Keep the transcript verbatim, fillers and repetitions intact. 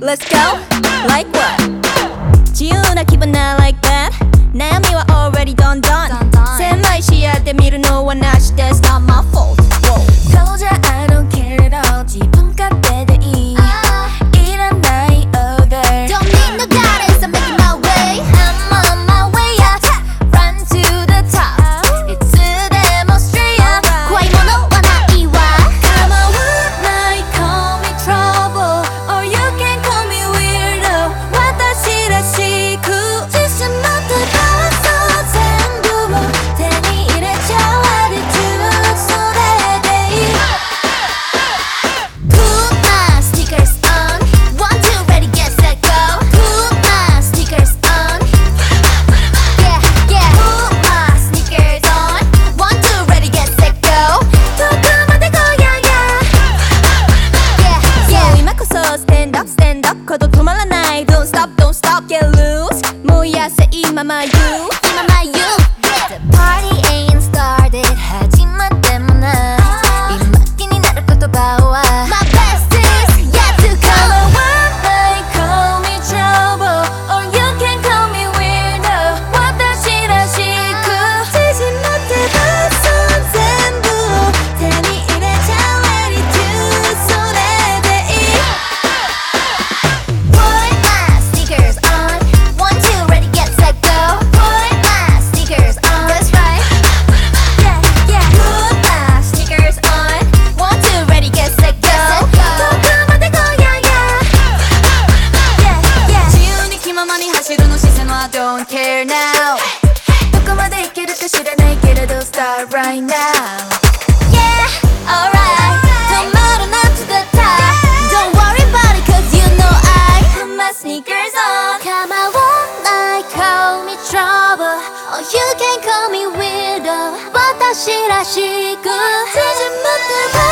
Let's go. Like what? 自由な気分な like that 悩みは already done done 狭い視野で見るのはなしです Not my fault Told ya I don't care at all 自分勝手でいいいらない other Don't need no guidance I'm making my way I'm on my way up Run to the top いつでも straight up 怖いものはないわ Come on night call me trouble Or you can call me weirdo 私らしく自信持ってバラそう全部を手に入れちゃう attitude それでいい Put my sneakers on One, two, ready, get, set, go Put my sneakers on Yeah, yeah Put my sneakers on One, two, ready, get, set, go どこまで来やや Yeah, yeah 今こそ stand up, stand up こと止まらない Don't stop, don't stop, get loose もうやせ今ま you 今ま you The party ain't started 始まってもない今気になる言葉は My best is yet to Come come on, night, call me trouble Or you can call me weirdo 私らしく自信持ってバラそう全部を手に入れちゃう attitude それでいい Put my sneakers on One, two, ready, get, set, go Put my sneakers on That's right Yeah, yeah Put my sneakers on One, two, ready, get, set, go どこまで来やや Yeah, yeah 自由に気ままに走るの視線は Don't care now どこまで行けるか知らないけれど Start right now Yeah, alright Tomorrow not to the top Don't worry about it cause you know I Put my sneakers on Come on, one night, call me trouble Or you can call me weirdo 私らしく自信持って